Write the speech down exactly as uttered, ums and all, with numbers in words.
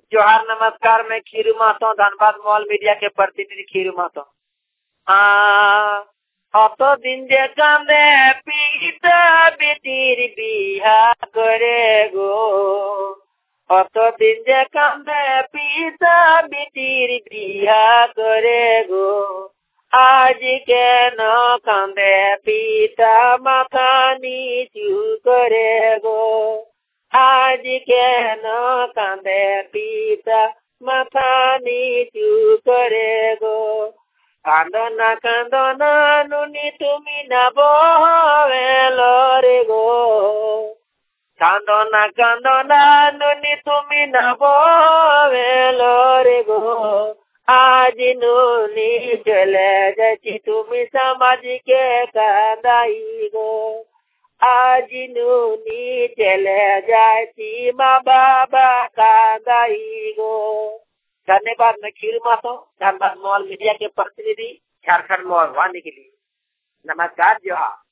जोहार नमस्कार, मैं खीरू महतो, धनबाद मॉल मीडिया के प्रतिनिधि खीरू महतो। अत दिन जे कांदे पीता बेटीर बिहा करे गो, अत दिन जे कांदे पीता बेटीर बिहा करे गो, आज के न कांदे पीता माथा नीचू करे गो, आज के न कांदे पीता माथा नीचू करे गो। कांदना कांदना नुनी तुमी ना बोवेलो रे गो, कांदना कांदना नुनी तुमी ना बोवेलो रे गो, आज नुनी चले जाची तुमी समाज के कांदाई गो, आज नुनी चले जाची माँ बाबा कांदाई गो। धन्यवाद। मैं खीरू महतो, धनबाद मॉल मीडिया के प्रतिनिधि, झारखंड मॉल वानी के लिए। नमस्कार, जोहार।